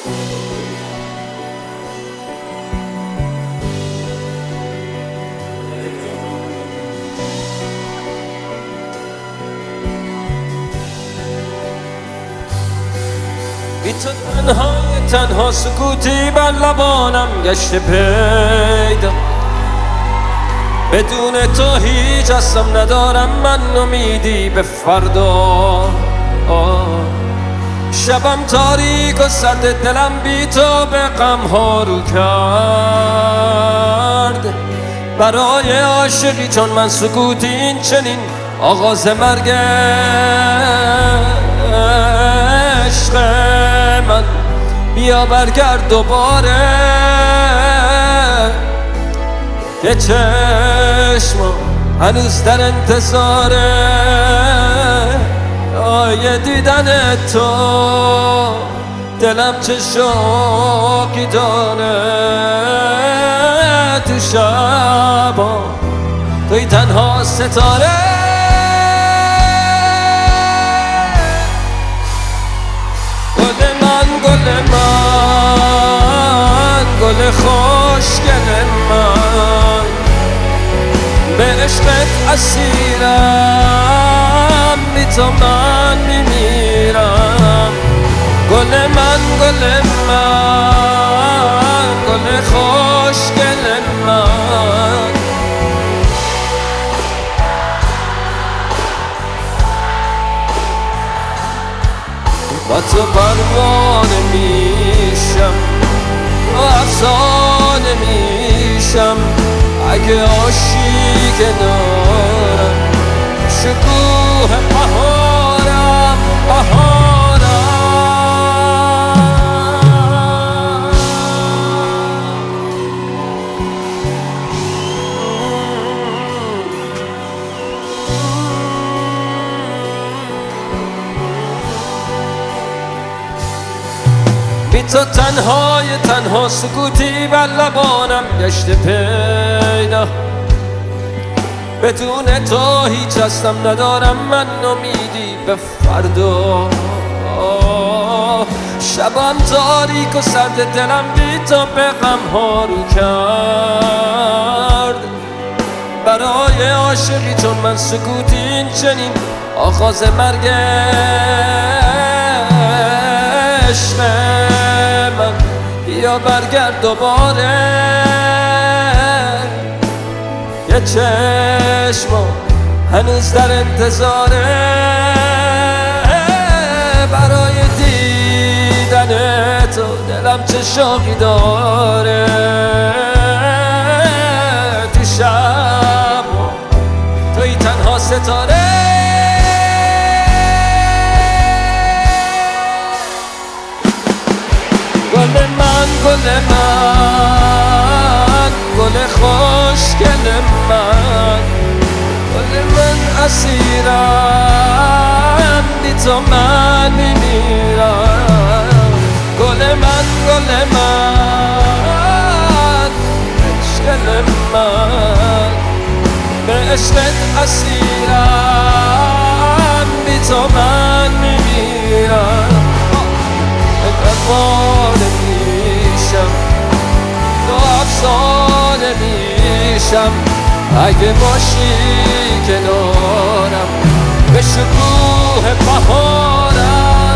بی تو تنها سکوتی بر لبانم گشته پیدا، بدون تو هیچ هستم ندارم من امیدی به فردا. شبم تاریک و سرد دلم بی تو به غم ها رو کرد. برای عاشقی چون من سکوتی این چنین آغاز مرگ عشق من. بیا برگرد دوباره که چشمم هنوز در انتظاره آیه دیدن تو. دلم چه شوقی داره تو شبا، توی تنها ستاره. گل خوشگل من، به عشقت اسیرم، بی تو من میمیرم. گل من گل خوشگل من. با تو پروانه میشم و افسانه میشم اگه عاشق کنارم. شکوه بهارم بی تو تنها سکوتی بر لبانم گشته پیدا، بدون تو هیچ هستم ندارم من امیدی به فردا. شبم تاریک و سرد دلم بی تو به غم ها رو کرد. برای عاشقی چون من سکوتی این چنین آغاز مرگ عشق من. بیا برگرد دوباره یه چشمم هنوز در انتظاره برای دیدن تو. دلم چه شوقی داره تو شب، توی تنها ستاره. گل خوشگل من، گل من اسیرم، بی تو من میمیرم. گل من عشقل من، به عشقت اسیرم، بی تو من میمیرم. پروانه میشم تو افسانه میشم اگه باشی کنارم. به شکوه بهارم